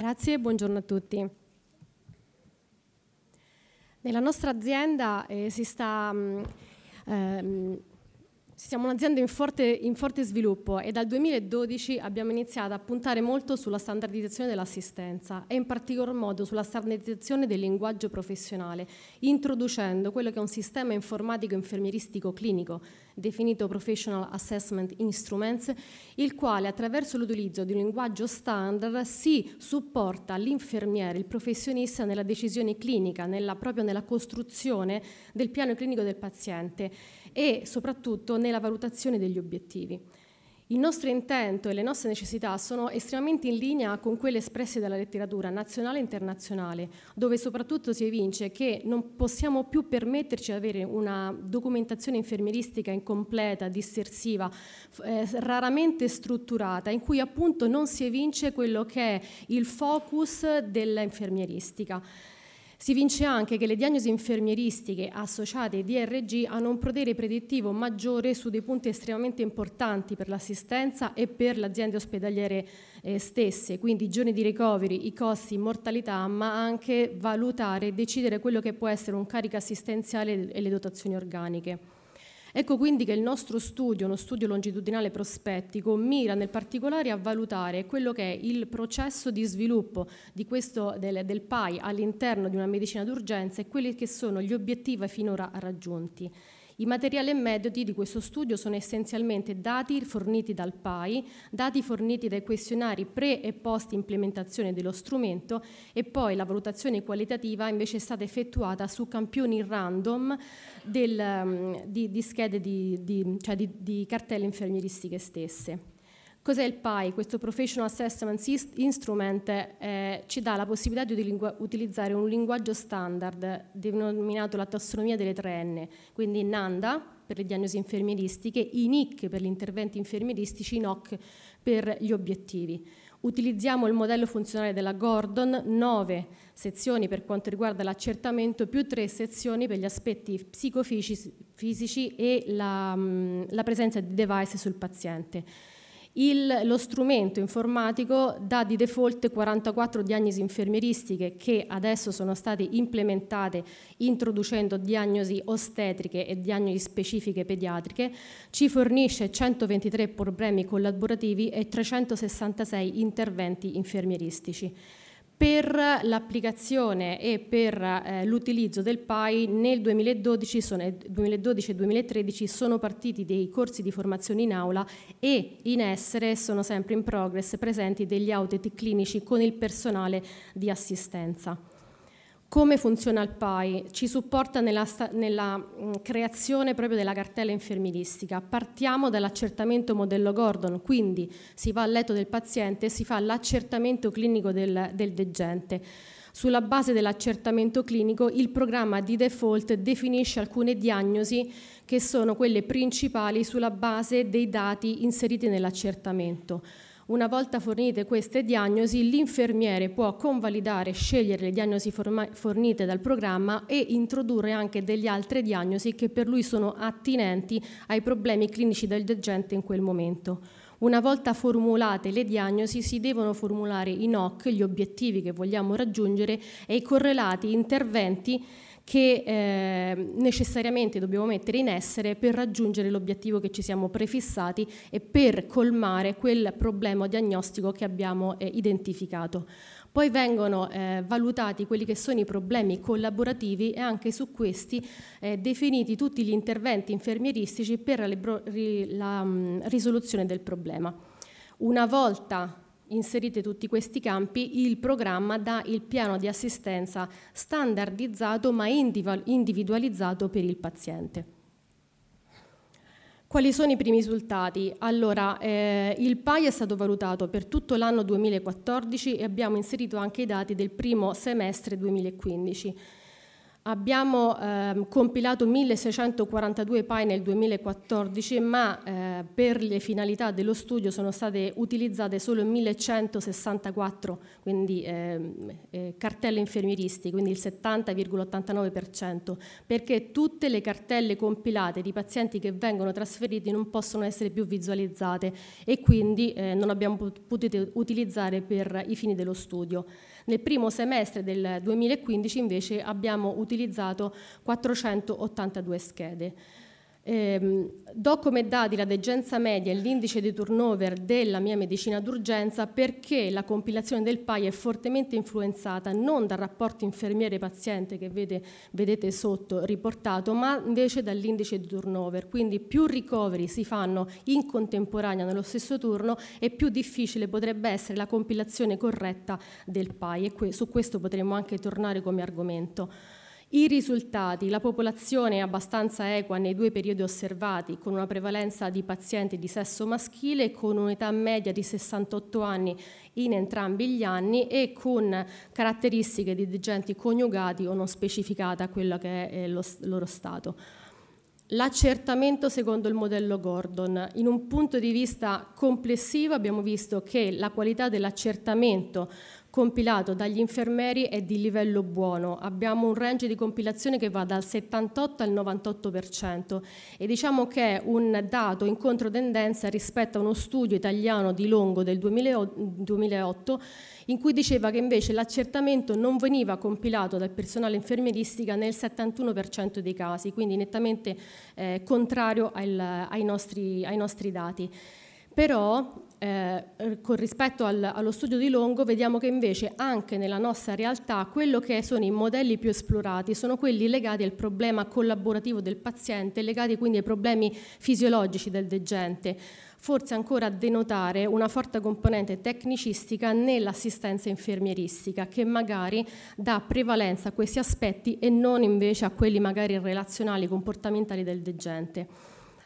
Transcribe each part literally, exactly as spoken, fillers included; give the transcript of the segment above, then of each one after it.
Grazie, buongiorno a tutti. Nella nostra azienda eh, si sta... Ehm, Siamo un'azienda in forte, in forte sviluppo e dal duemiladodici abbiamo iniziato a puntare molto sulla standardizzazione dell'assistenza e in particolar modo sulla standardizzazione del linguaggio professionale, introducendo quello che è un sistema informatico infermieristico clinico definito Professional Assessment Instruments, il quale attraverso l'utilizzo di un linguaggio standard si supporta l'infermiere, il professionista nella decisione clinica, nella, proprio nella costruzione del piano clinico del paziente e soprattutto nella valutazione degli obiettivi. Il nostro intento e le nostre necessità sono estremamente in linea con quelle espresse dalla letteratura nazionale e internazionale, dove soprattutto si evince che non possiamo più permetterci di avere una documentazione infermieristica incompleta, distorsiva, eh, raramente strutturata, in cui appunto non si evince quello che è il focus dell'infermieristica. Si evince anche che le diagnosi infermieristiche associate ai D R G hanno un potere predittivo maggiore su dei punti estremamente importanti per l'assistenza e per le aziende ospedaliere eh, stesse, quindi i giorni di ricoveri, i costi, mortalità, ma anche valutare e decidere quello che può essere un carico assistenziale e le dotazioni organiche. Ecco quindi che il nostro studio, uno studio longitudinale prospettico, mira nel particolare a valutare quello che è il processo di sviluppo di questo, del, del P A I all'interno di una medicina d'urgenza e quelli che sono gli obiettivi finora raggiunti. I materiali e metodi di questo studio sono essenzialmente dati forniti dal P A I, dati forniti dai questionari pre e post implementazione dello strumento e poi la valutazione qualitativa invece è stata effettuata su campioni random del, di, di schede di, di, cioè di, di cartelle infermieristiche stesse. Cos'è il P A I? Questo Professional Assessment Instrument eh, ci dà la possibilità di lingua- utilizzare un linguaggio standard denominato la tassonomia delle tre N, quindi NANDA per le diagnosi infermieristiche, I N I C per gli interventi infermieristici, N O C per gli obiettivi. Utilizziamo il modello funzionale della Gordon, nove sezioni per quanto riguarda l'accertamento, più tre sezioni per gli aspetti psicofisici e la, la presenza di device sul paziente. Il, lo strumento informatico dà di default quarantaquattro diagnosi infermieristiche che adesso sono state implementate introducendo diagnosi ostetriche e diagnosi specifiche pediatriche, ci fornisce centoventitré problemi collaborativi e trecentosessantasei interventi infermieristici. Per l'applicazione e per eh, l'utilizzo del P A I nel duemiladodici, sono, duemiladodici e duemilatredici sono partiti dei corsi di formazione in aula e in essere sono sempre in progress presenti degli audit clinici con il personale di assistenza. Come funziona il P A I? Ci supporta nella, nella mh, creazione proprio della cartella infermieristica. Partiamo dall'accertamento modello Gordon, quindi si va al letto del paziente e si fa l'accertamento clinico del, del degente. Sulla base dell'accertamento clinico il programma di default definisce alcune diagnosi che sono quelle principali sulla base dei dati inseriti nell'accertamento. Una volta fornite queste diagnosi, l'infermiere può convalidare e scegliere le diagnosi forma- fornite dal programma e introdurre anche delle altre diagnosi che per lui sono attinenti ai problemi clinici del degente in quel momento. Una volta formulate le diagnosi si devono formulare i N O C, gli obiettivi che vogliamo raggiungere e i correlati interventi che eh, necessariamente dobbiamo mettere in essere per raggiungere l'obiettivo che ci siamo prefissati e per colmare quel problema diagnostico che abbiamo eh, identificato. Poi vengono eh, valutati quelli che sono i problemi collaborativi e anche su questi eh, definiti tutti gli interventi infermieristici per la, la um, risoluzione del problema. Una volta inserite tutti questi campi, il programma dà il piano di assistenza standardizzato ma individualizzato per il paziente. Quali sono i primi risultati? Allora, eh, il P A I è stato valutato per tutto l'anno duemilaquattordici e abbiamo inserito anche i dati del primo semestre duemilaquindici. Abbiamo eh, compilato milleseicentoquarantadue P A I nel duemilaquattordici, ma eh, per le finalità dello studio sono state utilizzate solo millecentosessantaquattro, quindi eh, eh, cartelle infermieristiche, quindi il settanta virgola ottantanove per cento, perché tutte le cartelle compilate di pazienti che vengono trasferiti non possono essere più visualizzate e quindi eh, non abbiamo potuto utilizzare per i fini dello studio. Nel primo semestre del duemilaquindici invece abbiamo utilizzato quattrocentottantadue schede. Eh, do come dati la degenza media e l'indice di turnover della mia medicina d'urgenza perché la compilazione del P A I è fortemente influenzata non dal rapporto infermiere-paziente che vede, vedete sotto riportato, ma invece dall'indice di turnover. Quindi più ricoveri si fanno in contemporanea nello stesso turno e più difficile potrebbe essere la compilazione corretta del P A I, e que- su questo potremo anche tornare come argomento. I risultati: la popolazione è abbastanza equa nei due periodi osservati, con una prevalenza di pazienti di sesso maschile, con un'età media di sessantotto anni in entrambi gli anni e con caratteristiche di degenti coniugati o non specificata a quello che è lo loro stato. L'accertamento secondo il modello Gordon. In un punto di vista complessivo abbiamo visto che la qualità dell'accertamento compilato dagli infermieri è di livello buono. Abbiamo un range di compilazione che va dal settantotto al novantotto per cento e diciamo che è un dato in controtendenza rispetto a uno studio italiano di Longo del duemilaotto in cui diceva che invece l'accertamento non veniva compilato dal personale infermieristica nel settantuno per cento dei casi, quindi nettamente eh, contrario al, ai, nostri, ai nostri dati. Però eh, con rispetto al, allo studio di Longo vediamo che invece anche nella nostra realtà quello che sono i modelli più esplorati sono quelli legati al problema collaborativo del paziente, legati quindi ai problemi fisiologici del degente, forse ancora a denotare una forte componente tecnicistica nell'assistenza infermieristica che magari dà prevalenza a questi aspetti e non invece a quelli magari relazionali, comportamentali del degente.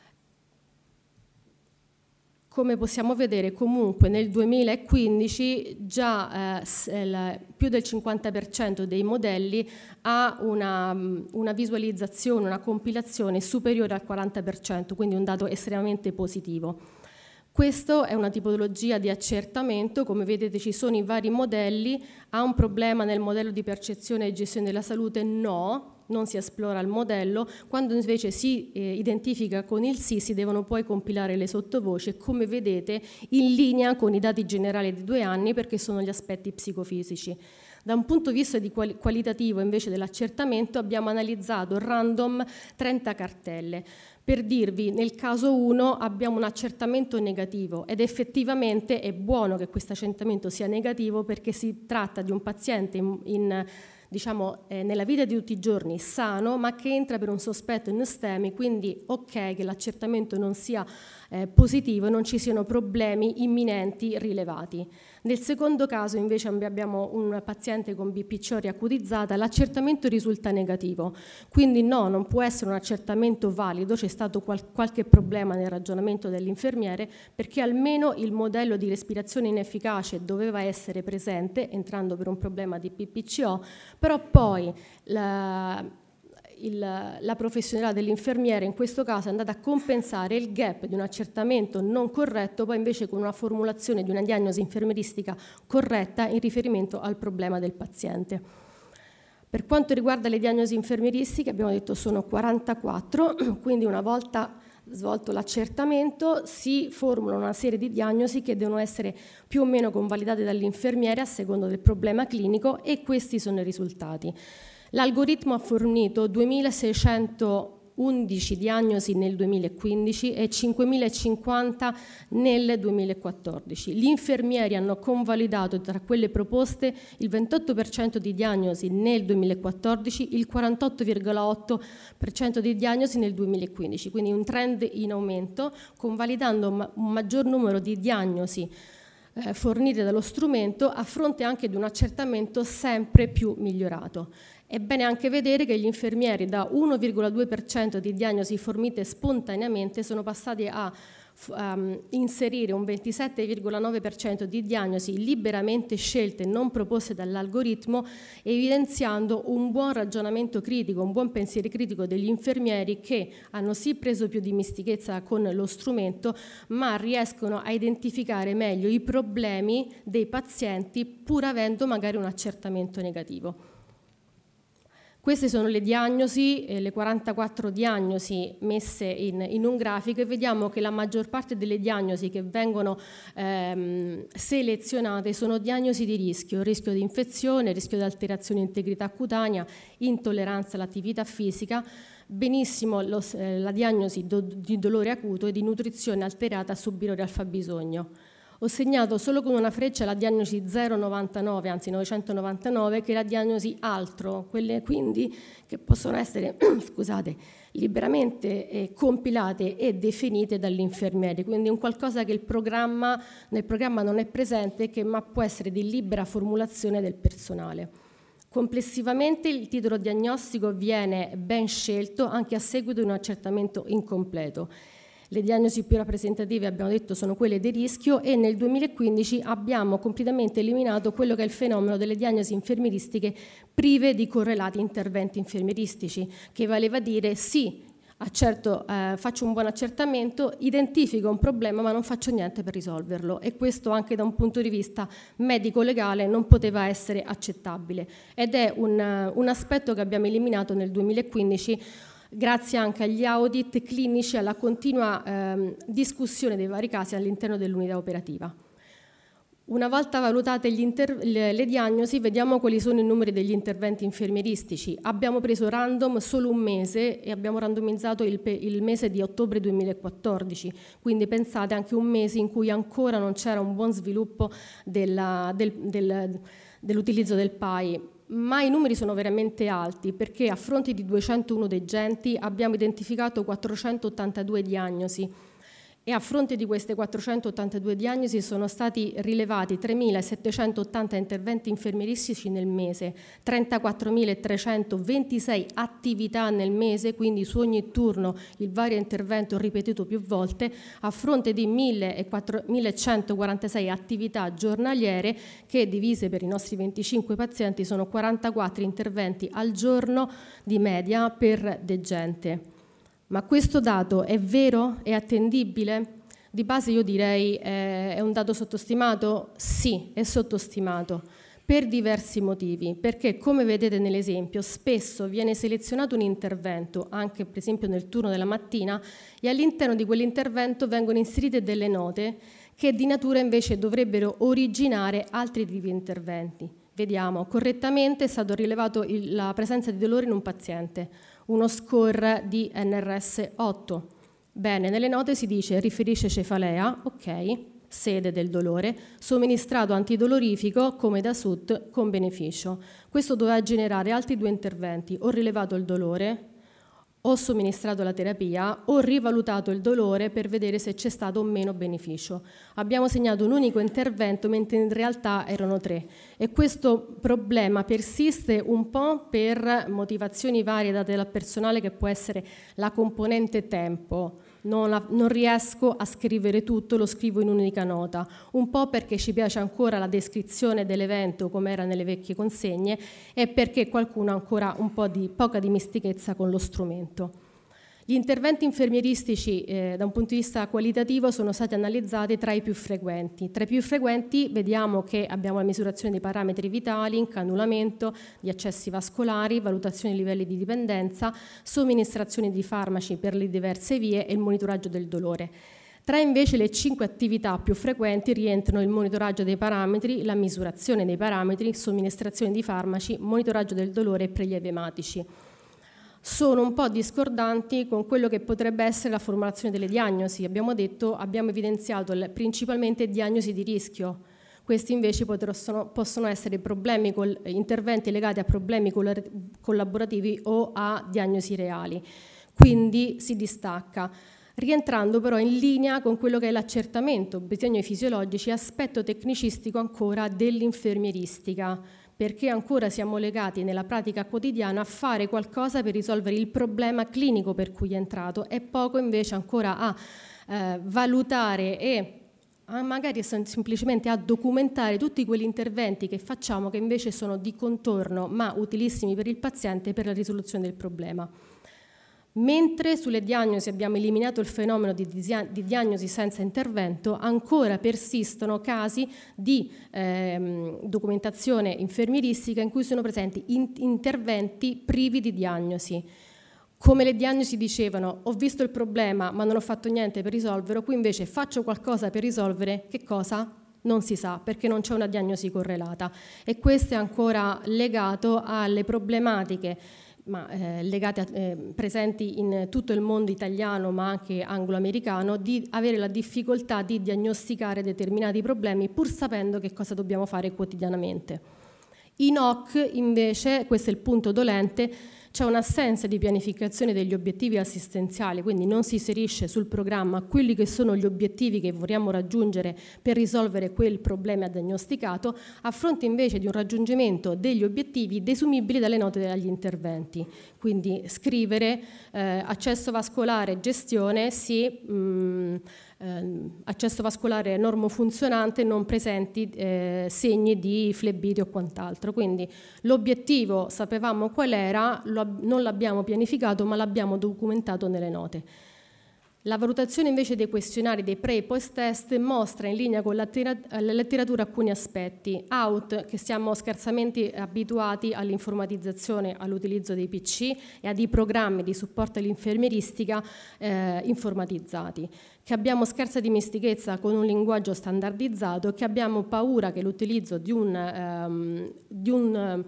Come possiamo vedere comunque nel duemilaquindici già eh, il, più del cinquanta per cento dei modelli ha una, una visualizzazione, una compilazione superiore al quaranta per cento, quindi un dato estremamente positivo. Questa è una tipologia di accertamento, come vedete ci sono i vari modelli. Ha un problema nel modello di percezione e gestione della salute? No, non si esplora il modello. Quando invece si eh, identifica con il sì si devono poi compilare le sottovoci, come vedete in linea con i dati generali di due anni perché sono gli aspetti psicofisici. Da un punto di vista di quali- qualitativo invece dell'accertamento abbiamo analizzato random trenta cartelle. Per dirvi, nel caso uno abbiamo un accertamento negativo ed effettivamente è buono che questo accertamento sia negativo perché si tratta di un paziente in, in diciamo eh, nella vita di tutti i giorni sano ma che entra per un sospetto in STEMI, quindi ok che l'accertamento non sia eh, positivo e non ci siano problemi imminenti rilevati. Nel secondo caso invece abbiamo un paziente con B P C O riacutizzata, l'accertamento risulta negativo, quindi no, non può essere un accertamento valido, c'è stato qual- qualche problema nel ragionamento dell'infermiere perché almeno il modello di respirazione inefficace doveva essere presente entrando per un problema di B P C O, però poi la, il, la professionalità dell'infermiere in questo caso è andata a compensare il gap di un accertamento non corretto, poi invece con una formulazione di una diagnosi infermieristica corretta in riferimento al problema del paziente. Per quanto riguarda le diagnosi infermieristiche abbiamo detto sono quarantaquattro, quindi una volta svolto l'accertamento si formula una serie di diagnosi che devono essere più o meno convalidate dall'infermiere a seconda del problema clinico e questi sono i risultati. L'algoritmo ha fornito duemilaseicentoundici diagnosi nel duemilaquindici e cinquemilacinquanta nel duemilaquattordici. Gli infermieri hanno convalidato tra quelle proposte il ventotto per cento di diagnosi nel duemilaquattordici, il quarantotto virgola otto per cento di diagnosi nel duemilaquindici, quindi un trend in aumento, convalidando un maggior numero di diagnosi eh, fornite dallo strumento a fronte anche di un accertamento sempre più migliorato. È bene anche vedere che gli infermieri da uno virgola due per cento di diagnosi fornite spontaneamente sono passati a um, inserire un ventisette virgola nove per cento di diagnosi liberamente scelte e non proposte dall'algoritmo, evidenziando un buon ragionamento critico, un buon pensiero critico degli infermieri che hanno sì preso più dimestichezza con lo strumento, ma riescono a identificare meglio i problemi dei pazienti pur avendo magari un accertamento negativo. Queste sono le diagnosi, eh, le quarantaquattro diagnosi messe in, in un grafico, e vediamo che la maggior parte delle diagnosi che vengono ehm, selezionate sono diagnosi di rischio, rischio di infezione, rischio di alterazione di integrità cutanea, intolleranza all'attività fisica, benissimo lo, eh, la diagnosi do, di dolore acuto e di nutrizione alterata superiore al fabbisogno. Ho segnato solo con una freccia la diagnosi zero virgola novantanove, anzi novecentonovantanove, che è la diagnosi altro, quelle quindi che possono essere scusate, liberamente eh, compilate e definite dall'infermiere, quindi un qualcosa che il programma, nel programma non è presente, che ma può essere di libera formulazione del personale. Complessivamente il titolo diagnostico viene ben scelto anche a seguito di un accertamento incompleto. Le diagnosi più rappresentative, abbiamo detto, sono quelle di rischio, e nel duemilaquindici abbiamo completamente eliminato quello che è il fenomeno delle diagnosi infermieristiche prive di correlati interventi infermieristici, che valeva a dire sì, accerto, eh, faccio un buon accertamento, identifico un problema ma non faccio niente per risolverlo, e questo anche da un punto di vista medico-legale non poteva essere accettabile, ed è un, un aspetto che abbiamo eliminato nel duemilaquindici grazie anche agli audit clinici e alla continua ehm, discussione dei vari casi all'interno dell'unità operativa. Una volta valutate gli inter- le, le diagnosi, vediamo quali sono i numeri degli interventi infermieristici. Abbiamo preso random solo un mese e abbiamo randomizzato il, pe- il mese di ottobre duemilaquattordici, quindi pensate anche un mese in cui ancora non c'era un buon sviluppo della, del, del, dell'utilizzo del P A I. Ma i numeri sono veramente alti, perché a fronte di duecentouno degenti abbiamo identificato quattrocentottantadue diagnosi, e a fronte di queste quattrocentottantadue diagnosi sono stati rilevati tremilasettecentottanta interventi infermieristici nel mese, trentaquattromilatrecentoventisei attività nel mese, quindi su ogni turno il vario intervento ripetuto più volte, a fronte di millecentoquarantasei attività giornaliere che, divise per i nostri venticinque pazienti, sono quarantaquattro interventi al giorno di media per degente. Ma questo dato è vero? È attendibile? Di base io direi eh, è un dato sottostimato? Sì, è sottostimato per diversi motivi, perché come vedete nell'esempio spesso viene selezionato un intervento, anche per esempio nel turno della mattina, e all'interno di quell'intervento vengono inserite delle note che di natura invece dovrebbero originare altri tipi di interventi. Vediamo, correttamente è stato rilevato il, la presenza di dolore in un paziente, uno score di N R S otto. Bene, nelle note si dice riferisce cefalea, ok, sede del dolore, somministrato antidolorifico come da S U T con beneficio. Questo doveva generare altri due interventi: ho rilevato il dolore, ho somministrato la terapia, ho rivalutato il dolore per vedere se c'è stato o meno beneficio. Abbiamo segnato un unico intervento, mentre in realtà erano tre. E questo problema persiste un po' per motivazioni varie date dal personale, che può essere la componente tempo. Non, la, non riesco a scrivere tutto, lo scrivo in un'unica nota, un po' perché ci piace ancora la descrizione dell'evento come era nelle vecchie consegne, e perché qualcuno ha ancora un po' di poca dimestichezza con lo strumento. Gli interventi infermieristici eh, da un punto di vista qualitativo sono stati analizzati tra i più frequenti. Tra i più frequenti vediamo che abbiamo la misurazione dei parametri vitali, incannulamento, di accessi vascolari, valutazione dei livelli di dipendenza, somministrazione di farmaci per le diverse vie e il monitoraggio del dolore. Tra invece le cinque attività più frequenti rientrano il monitoraggio dei parametri, la misurazione dei parametri, somministrazione di farmaci, monitoraggio del dolore e prelievi ematici. Sono un po' discordanti con quello che potrebbe essere la formulazione delle diagnosi. Abbiamo detto, abbiamo evidenziato principalmente diagnosi di rischio. Questi invece possono, possono essere problemi col, interventi legati a problemi collaborativi o a diagnosi reali. Quindi si distacca, rientrando però in linea con quello che è l'accertamento, bisogni fisiologici, aspetto tecnicistico ancora dell'infermieristica, perché ancora siamo legati nella pratica quotidiana a fare qualcosa per risolvere il problema clinico per cui è entrato, e poco invece ancora a eh, valutare e magari semplicemente a documentare tutti quegli interventi che facciamo che invece sono di contorno ma utilissimi per il paziente per la risoluzione del problema. Mentre sulle diagnosi abbiamo eliminato il fenomeno di, di diagnosi senza intervento, ancora persistono casi di ehm, documentazione infermieristica in cui sono presenti in, interventi privi di diagnosi. Come le diagnosi dicevano, ho visto il problema ma non ho fatto niente per risolverlo, qui invece faccio qualcosa per risolvere, che cosa? Non si sa, perché non c'è una diagnosi correlata, e questo è ancora legato alle problematiche ma, eh, legate a, eh, presenti in tutto il mondo italiano ma anche anglo-americano, di avere la difficoltà di diagnosticare determinati problemi pur sapendo che cosa dobbiamo fare quotidianamente. In O C invece, questo è il punto dolente, c'è un'assenza di pianificazione degli obiettivi assistenziali, quindi non si inserisce sul programma quelli che sono gli obiettivi che vogliamo raggiungere per risolvere quel problema diagnosticato, a fronte invece di un raggiungimento degli obiettivi desumibili dalle note degli interventi. Quindi scrivere eh, accesso vascolare, gestione, sì, mh, eh, accesso vascolare normofunzionante, non presenti eh, segni di flebite o quant'altro. Quindi l'obiettivo sapevamo qual era, lo, non l'abbiamo pianificato ma l'abbiamo documentato nelle note. La valutazione invece dei questionari dei pre e post test mostra in linea con la letteratura alcuni aspetti. Out, che siamo scarsamente abituati all'informatizzazione, all'utilizzo dei P C e a dei programmi di supporto all'infermieristica eh, informatizzati, che abbiamo scarsa dimestichezza con un linguaggio standardizzato, che abbiamo paura che l'utilizzo di un, ehm, di un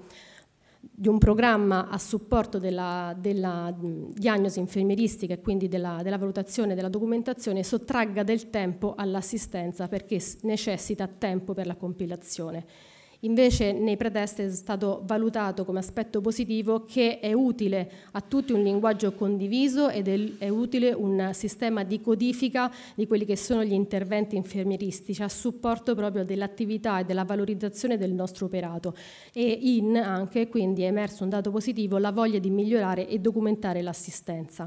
di un programma a supporto della, della diagnosi infermieristica e quindi della, della valutazione e della documentazione sottragga del tempo all'assistenza, perché necessita tempo per la compilazione. Invece nei pretest è stato valutato come aspetto positivo che è utile a tutti un linguaggio condiviso ed è, è utile un sistema di codifica di quelli che sono gli interventi infermieristici a supporto proprio dell'attività e della valorizzazione del nostro operato, e in anche quindi è emerso un dato positivo, la voglia di migliorare e documentare l'assistenza.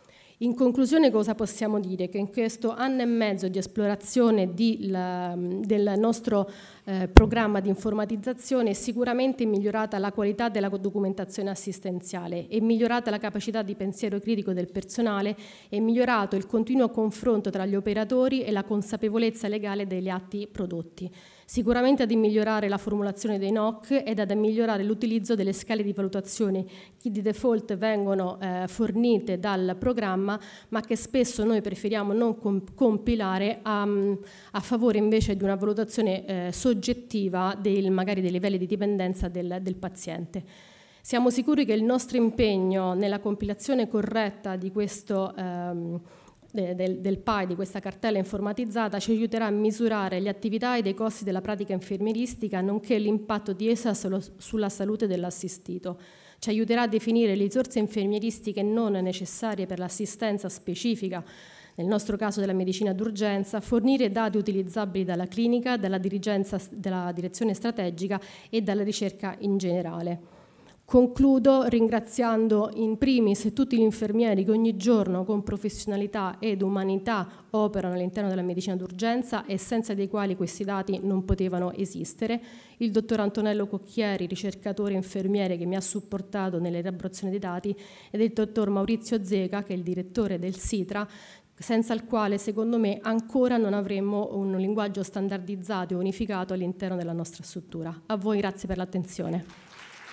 In conclusione, cosa possiamo dire? Che in questo anno e mezzo di esplorazione di, la, del nostro eh, programma di informatizzazione è sicuramente migliorata la qualità della documentazione assistenziale, è migliorata la capacità di pensiero critico del personale, è migliorato il continuo confronto tra gli operatori e la consapevolezza legale degli atti prodotti. Sicuramente ad migliorare la formulazione dei N O C ed ad migliorare l'utilizzo delle scale di valutazione che di default vengono eh, fornite dal programma, ma che spesso noi preferiamo non comp- compilare a, a favore invece di una valutazione eh, soggettiva del, magari dei livelli di dipendenza del, del paziente. Siamo sicuri che il nostro impegno nella compilazione corretta di questo ehm, Del, del P A I, di questa cartella informatizzata, ci aiuterà a misurare le attività e dei costi della pratica infermieristica, nonché l'impatto di essa solo, sulla salute dell'assistito. Ci aiuterà a definire le risorse infermieristiche non necessarie per l'assistenza specifica, nel nostro caso della medicina d'urgenza, fornire dati utilizzabili dalla clinica, dalla dirigenza, dalla direzione strategica e dalla ricerca in generale. Concludo ringraziando in primis tutti gli infermieri che ogni giorno con professionalità ed umanità operano all'interno della medicina d'urgenza e senza dei quali questi dati non potevano esistere, il dottor Antonello Cocchieri, ricercatore e infermiere che mi ha supportato nell'elaborazione dei dati, ed il dottor Maurizio Zeca, che è il direttore del SITRA, senza il quale secondo me ancora non avremmo un linguaggio standardizzato e unificato all'interno della nostra struttura. A voi grazie per l'attenzione.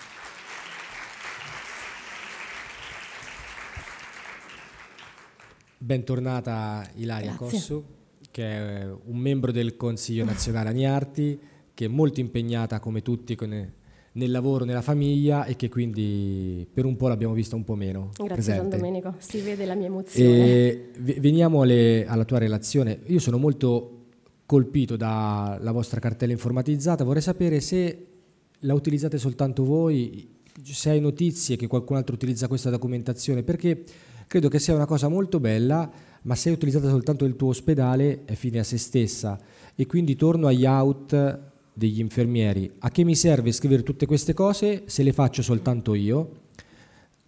Bentornata Ilaria Grazie. Cossu, che è un membro del Consiglio Nazionale Agniarti, che è molto impegnata come tutti con, nel lavoro, nella famiglia, e che quindi per un po' l'abbiamo vista un po' meno Grazie presente. Gian Domenico, si vede la mia emozione. E veniamo alle, alla tua relazione. Io sono molto colpito dalla vostra cartella informatizzata, vorrei sapere se la utilizzate soltanto voi, se hai notizie che qualcun altro utilizza questa documentazione, perché credo che sia una cosa molto bella, ma se è utilizzata soltanto il tuo ospedale è fine a se stessa. E quindi torno agli out degli infermieri. A che mi serve scrivere tutte queste cose se le faccio soltanto io?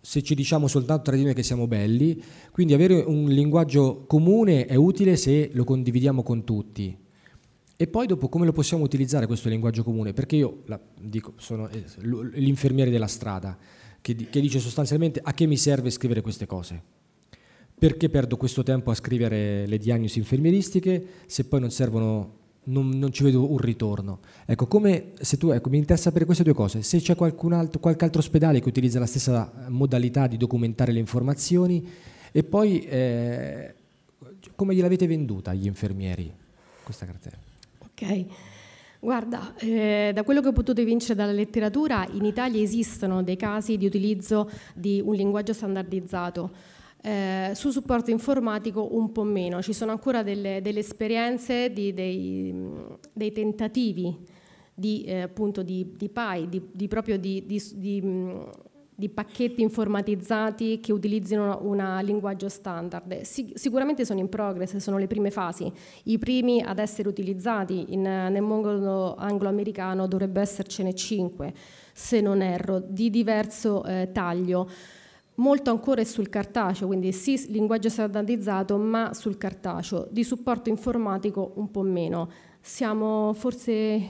se ci diciamo soltanto tra di noi che siamo belli, quindi avere un linguaggio comune è utile se lo condividiamo con tutti. E poi dopo come lo possiamo utilizzare questo linguaggio comune? Perché io la, dico, sono l'infermiere della strada che, che dice sostanzialmente: a che mi serve scrivere queste cose? Perché perdo questo tempo a scrivere le diagnosi infermieristiche se poi non servono, non, non ci vedo un ritorno? Ecco, come se tu, ecco, mi interessa sapere queste due cose. Se c'è qualcun altro, qualche altro ospedale che utilizza la stessa modalità di documentare le informazioni, e poi eh, come gliel'avete venduta agli infermieri questa cartella? Ok, guarda, eh, da quello che ho potuto evincere dalla letteratura, in Italia esistono dei casi di utilizzo di un linguaggio standardizzato. Eh, su supporto informatico un po' meno, ci sono ancora delle, delle esperienze, di, dei, dei tentativi di, eh, appunto di, di P A I, di, di proprio di, di, di, di pacchetti informatizzati che utilizzino un linguaggio standard. Si, sicuramente sono in progress, sono le prime fasi. I primi ad essere utilizzati in, nel mondo anglo-americano dovrebbero essercene cinque, se non erro, di diverso eh, taglio. Molto ancora è sul cartaceo, quindi sì, linguaggio standardizzato, ma sul cartaceo. Di supporto informatico un po' meno. Siamo forse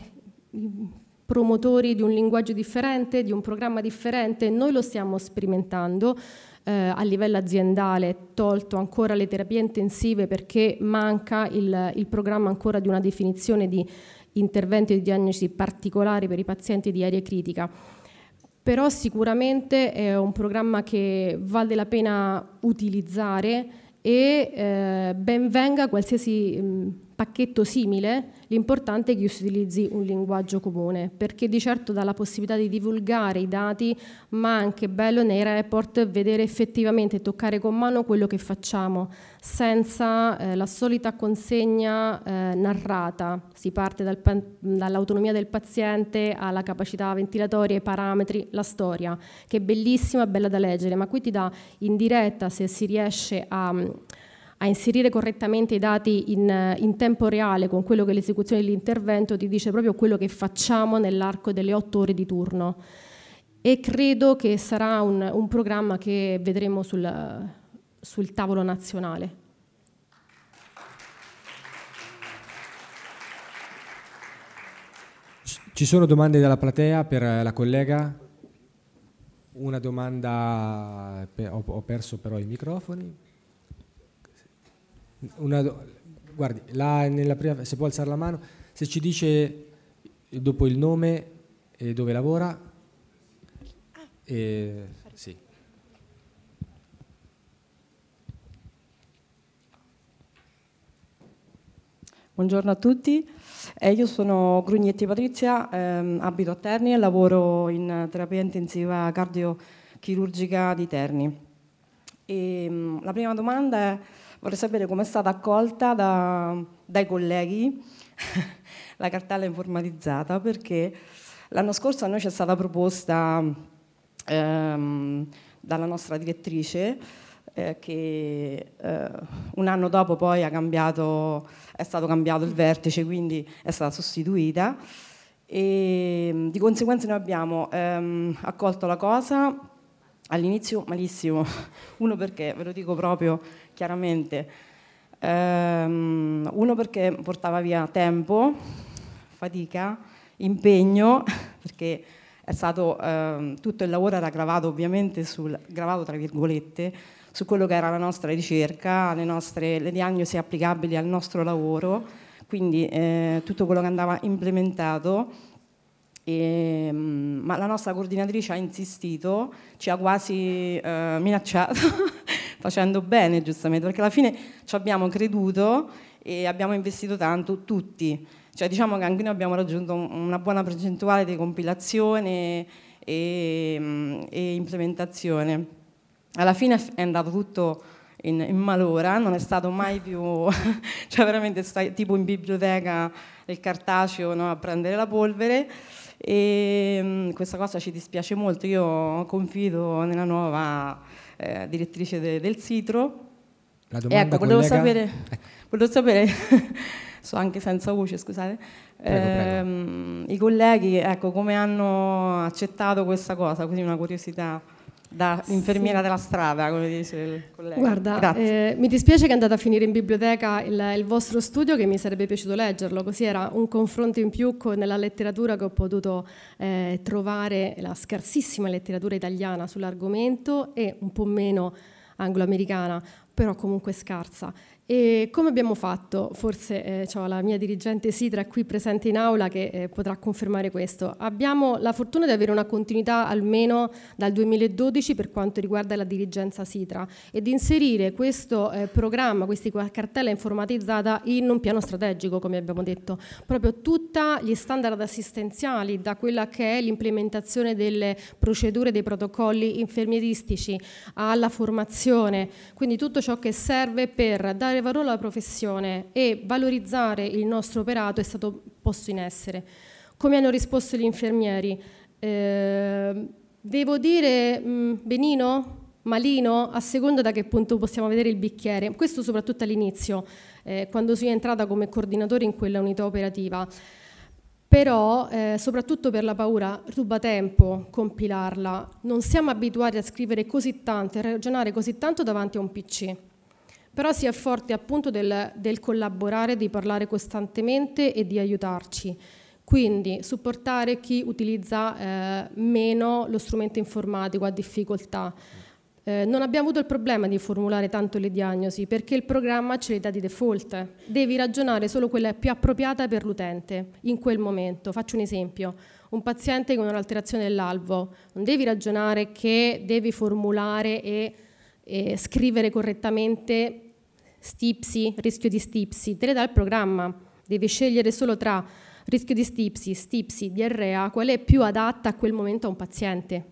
promotori di un linguaggio differente, di un programma differente. Noi lo stiamo sperimentando eh, a livello aziendale, tolto ancora le terapie intensive perché manca il, il programma ancora di una definizione di interventi di diagnosi particolari per i pazienti di area critica. Però sicuramente è un programma che vale la pena utilizzare e eh, ben venga qualsiasi mh, pacchetto simile, l'importante è che si utilizzi un linguaggio comune, perché di certo dà la possibilità di divulgare i dati, ma anche bello nei report vedere effettivamente, toccare con mano quello che facciamo, senza eh, la solita consegna eh, narrata. Si parte dal, dall'autonomia del paziente alla capacità ventilatoria, ai parametri, la storia, che è bellissima, bella da leggere, ma qui ti dà in diretta, se si riesce a... a inserire correttamente i dati in, in tempo reale con quello che è l'esecuzione dell'intervento, ti dice proprio quello che facciamo nell'arco delle otto ore di turno. E credo che sarà un, un programma che vedremo sul, sul tavolo nazionale. Ci sono domande dalla platea per la collega? Una domanda, ho, ho perso però i microfoni. Una, guardi, là nella prima, se può alzare la mano, se ci dice dopo il nome e dove lavora. E, sì. Buongiorno a tutti, eh, io sono Grugnetti Patrizia, ehm, abito a Terni e lavoro in terapia intensiva cardiochirurgica di Terni. E, mh, la prima domanda è: vorrei sapere come è stata accolta da, dai colleghi la cartella informatizzata, perché l'anno scorso a noi ci è stata proposta ehm, dalla nostra direttrice eh, che eh, un anno dopo poi ha cambiato, è stato cambiato il vertice, quindi è stata sostituita e di conseguenza noi abbiamo ehm, accolto la cosa all'inizio malissimo. Uno perché, ve lo dico proprio chiaramente, ehm, uno perché portava via tempo, fatica, impegno, perché è stato, ehm, tutto il lavoro era gravato ovviamente, sul, gravato tra virgolette, su quello che era la nostra ricerca, le nostre le diagnosi applicabili al nostro lavoro, quindi eh, tutto quello che andava implementato. E, ma la nostra coordinatrice ha insistito, ci ha quasi eh, minacciato, facendo bene giustamente, perché alla fine ci abbiamo creduto e abbiamo investito tanto tutti, cioè diciamo che anche noi abbiamo raggiunto una buona percentuale di compilazione e, e implementazione. Alla fine è andato tutto in, in malora, non è stato mai più, cioè veramente stai tipo in biblioteca il cartaceo, no, a prendere la polvere. E um, questa cosa ci dispiace molto. Io confido nella nuova eh, direttrice de, del SITRO. La domanda, ecco, volevo collega... sapere, ecco. volevo sapere so anche senza voce, scusate, prego, ehm, prego. I colleghi, ecco, come hanno accettato questa cosa, così una curiosità. da infermiera della strada, come dice il collega. Guarda, eh, mi dispiace che è andata a finire in biblioteca il, il vostro studio, che mi sarebbe piaciuto leggerlo, così era un confronto in più con la letteratura che ho potuto eh, trovare, la scarsissima letteratura italiana sull'argomento e un po' meno anglo-americana, però comunque scarsa. E come abbiamo fatto? Forse eh, c'ho la mia dirigente Sidra qui presente in aula che eh, potrà confermare questo. Abbiamo la fortuna di avere una continuità almeno dal duemiladodici per quanto riguarda la dirigenza Sidra e di inserire questo eh, programma, questa cartella informatizzata in un piano strategico, come abbiamo detto, proprio tutti gli standard assistenziali, da quella che è l'implementazione delle procedure, dei protocolli infermieristici alla formazione, quindi tutto ciò che serve per dare valore alla professione e valorizzare il nostro operato è stato posto in essere. Come hanno risposto gli infermieri? Eh, devo dire mh, benino? Malino? A seconda da che punto possiamo vedere il bicchiere. Questo soprattutto all'inizio, eh, quando sono entrata come coordinatore in quella unità operativa. Però, eh, soprattutto per la paura, ruba tempo compilarla. Non siamo abituati a scrivere così tanto, a ragionare così tanto davanti a un P C. Però si è forti appunto del, del collaborare, di parlare costantemente e di aiutarci. Quindi supportare chi utilizza eh, meno lo strumento informatico, ha difficoltà. Eh, non abbiamo avuto il problema di formulare tanto le diagnosi perché il programma ce le dà di default. Devi ragionare solo quella più appropriata per l'utente in quel momento. Faccio un esempio. Un paziente con un'alterazione dell'alvo. Non devi ragionare che devi formulare e E scrivere correttamente stipsi, rischio di stipsi, te le dà il programma, devi scegliere solo tra rischio di stipsi, stipsi, diarrea, qual è più adatta a quel momento a un paziente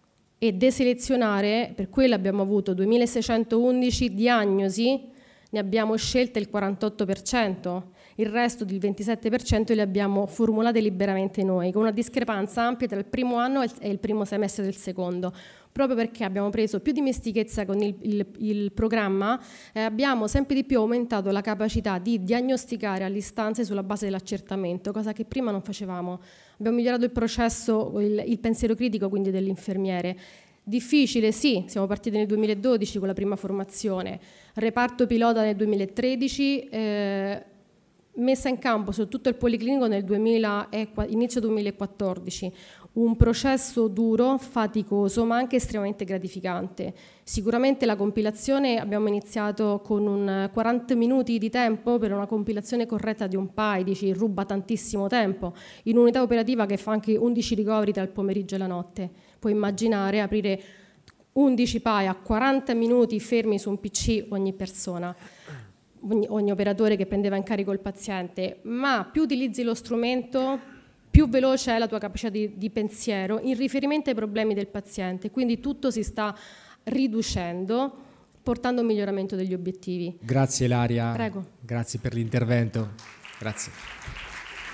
e deselezionare, per quello abbiamo avuto duemilaseicentoundici diagnosi, ne abbiamo scelte il quarantotto per cento, il resto del ventisette per cento le abbiamo formulate liberamente noi, con una discrepanza ampia tra il primo anno e il primo semestre del secondo. Proprio perché abbiamo preso più dimestichezza con il, il, il programma, eh, abbiamo sempre di più aumentato la capacità di diagnosticare all'istanza sulla base dell'accertamento, cosa che prima non facevamo. Abbiamo migliorato il processo, il, il pensiero critico quindi dell'infermiere. Difficile, sì, siamo partiti nel duemiladodici con la prima formazione, reparto pilota nel duemilatredici, eh, messa in campo su tutto il policlinico nel duemila, inizio duemilaquattordici. Un processo duro, faticoso, ma anche estremamente gratificante. Sicuramente la compilazione abbiamo iniziato con un quaranta minuti di tempo per una compilazione corretta di un P A I, dici, ruba tantissimo tempo, in un'unità operativa che fa anche undici ricoveri tra il pomeriggio e la notte. Puoi immaginare aprire undici P A I a quaranta minuti fermi su un P C ogni persona. Ogni, ogni operatore che prendeva in carico il paziente, ma più utilizzi lo strumento, più veloce è la tua capacità di, di pensiero in riferimento ai problemi del paziente, quindi tutto si sta riducendo, portando a un miglioramento degli obiettivi. Grazie Ilaria, Prego. Grazie per l'intervento. Grazie.